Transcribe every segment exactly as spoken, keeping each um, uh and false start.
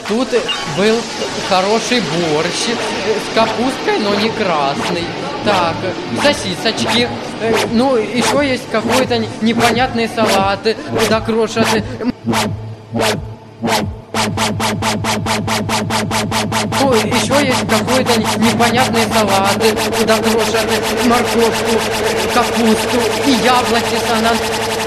Тут был хороший борщ с капусткой, но не красный. Так, сосисочки. Ну, еще есть какой-то непонятный салат, куда крошат. Ну, еще есть какой-то непонятный салат, куда крошат морковку, капусту и яблоки с ананасом.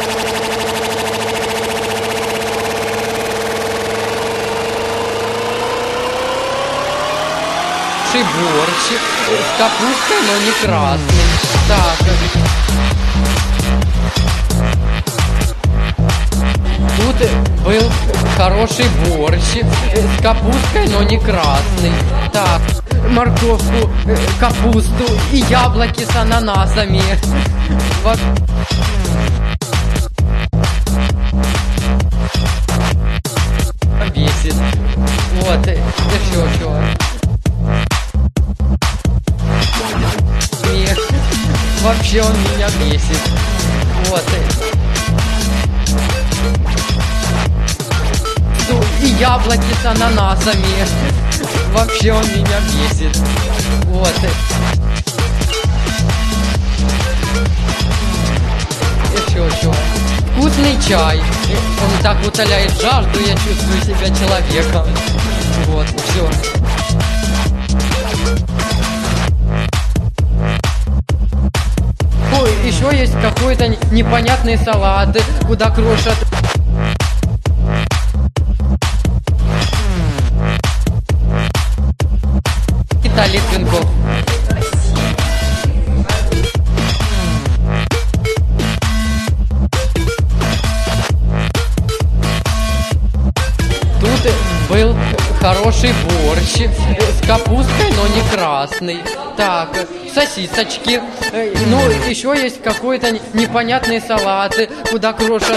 Борщ с капустой, но не красный. Так. Тут был хороший борщ с капустой, но не красный. Так. Морковку, капусту и яблоки с ананасами. Бесит. Вот. Еще что. Вообще он меня бесит. Вот. И яблоки с ананасами. Вообще он меня бесит. Вот. Еще что? Вкусный чай. Он так утоляет жажду, я чувствую себя человеком. Вот, все. Еще есть какой-то непонятный салат, куда крошат. Виталий Цинков. Тут был хороший борщ с капустой, но не красный. Так, сосисочки. Ну, еще есть какой-то непонятный салат, куда крошат.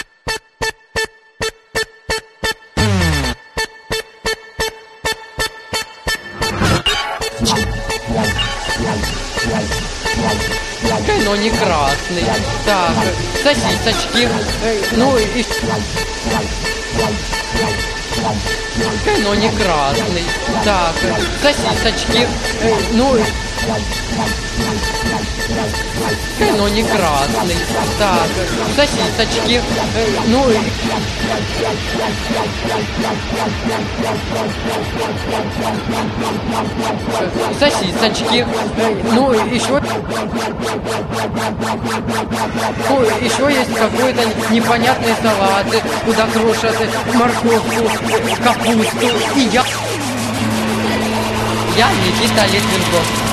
Но не красный. Так, сосисочки. Ну, и... но не красный. Так, сосисочки. Ну, но не красный. Так, сосисочки. Ну, сосисочки. Ну, еще... Ну, еще есть какой-то непонятный салат, куда крошат морковку, капусту и я... Я Никита Литвинков.